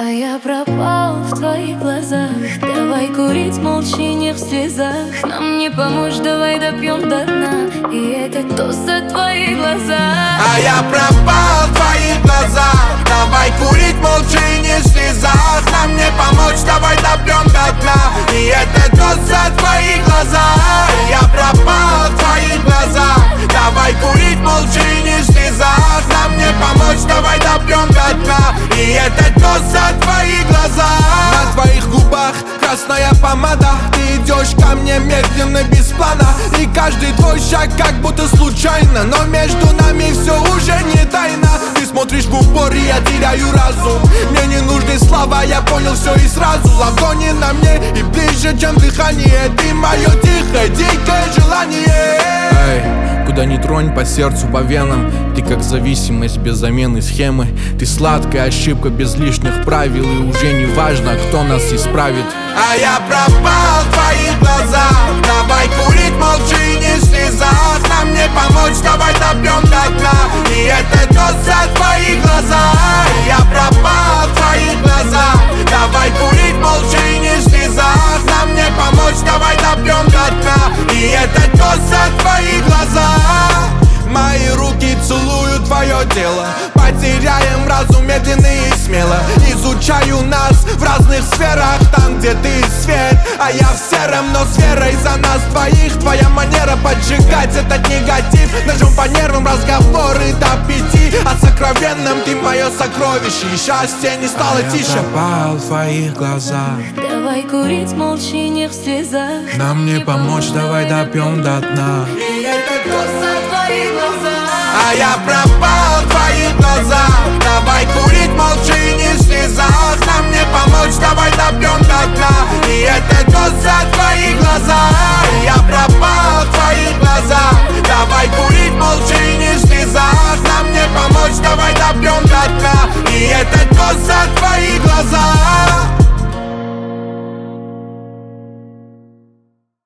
А я пропал в твоих глазах. Давай курить молча, не в слезах. Нам не помочь, давай допьем до дна. И это тост за твои глаза. А я пропал в твоих глазах. Давай курить молча, не в слезах. Нам не помочь, давай допьем до дна. И это тост за твои глаза. Я пропал в твоих глазах. Давай курить молча, не в слезах. Нам не помочь, давай допьем до дна. И это тост за твои глаза. На твоих губах красная помада. Ты идешь ко мне медленно, без плана. И каждый твой шаг как будто случайно. Но между нами все уже не тайна. Ты смотришь в упор, и я теряю разум. Мне не нужны слова, я понял все и сразу. Ладони на мне и ближе, чем дыхание. Ты мое тихое, дикое желание. Эй, куда ни тронь, по сердцу, по венам. Ты как зависимость без замены схемы. Ты сладкая ошибка без лишних правил. И уже не важно, кто нас исправит. А я пропал в твоих глазах. Давай курить молча и не в слезах. Нам не помочь, давай допьем до дна. И это тост за твои глаза. Я пропал в твоих глазах. Давай курить молча и не в слезах. Нам не помочь, давай допьем до дна. И это тост за твои глаза. Мои руки целуют твое тело. Потеряем разум медленно и смело. Изучаю нас в разных сферах. Там, где ты свет, а я в сером, но с верой за нас двоих. Твоя манера поджигать этот негатив. Ножом по нервам разговоры до 5. О сокровенном ты мое сокровище. И счастье не стало тише. Я пропал в твоих глазах. Давай курить молча, не в слезах. Нам не помочь, давай допьем до дна. И это тост за твои глаза. А я пропал в твоих глазах. Давай курить молча и не в слезах.